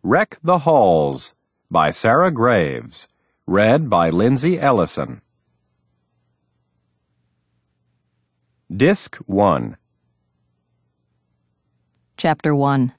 Wreck the Halls by Sarah Graves. Read by Lindsay Ellison. Disc 1. Chapter 1.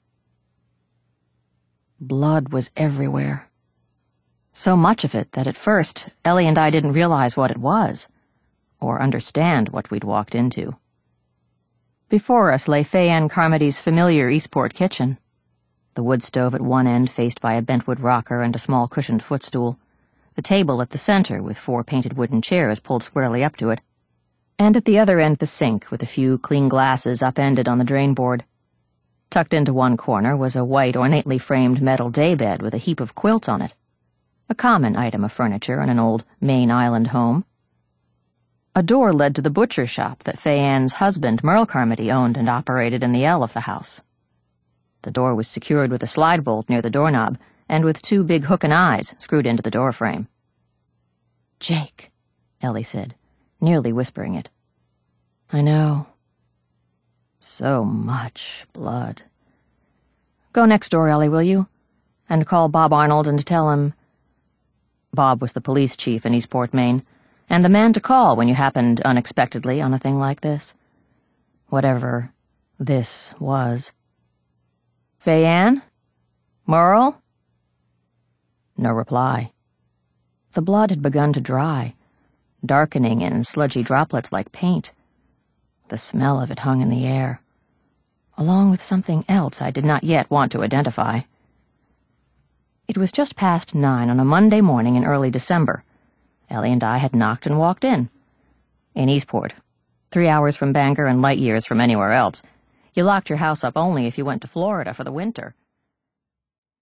Blood was everywhere. So much of it that at first, Ellie and I didn't realize what it was, or understand what we'd walked into. Before us lay Fay-Ann Carmody's familiar Eastport kitchen. The wood stove at one end faced by a bentwood rocker and a small cushioned footstool, the table at the center with 4 painted wooden chairs pulled squarely up to it, and at the other end the sink with a few clean glasses upended on the drain board. Tucked into one corner was a white, ornately framed metal daybed with a heap of quilts on it, a common item of furniture in an old Maine Island home. A door led to the butcher shop that Fay-Ann's husband, Merle Carmody, owned and operated in the L of the house. The door was secured with a slide bolt near the doorknob and with 2 big hookin' eyes screwed into the door frame. "Jake," Ellie said, nearly whispering it. "I know. So much blood. Go next door, Ellie, will you? And call Bob Arnold and tell him—" Bob was the police chief in Eastport, Maine, and the man to call when you happened unexpectedly on a thing like this. Whatever this was. "Fay-Ann? Merle?" No reply. The blood had begun to dry, darkening in sludgy droplets like paint. The smell of it hung in the air, along with something else I did not yet want to identify. It was just past 9 on a Monday morning in early December. Ellie and I had knocked and walked in. In Eastport, 3 hours from Bangor and light years from anywhere else. You locked your house up only if you went to Florida for the winter.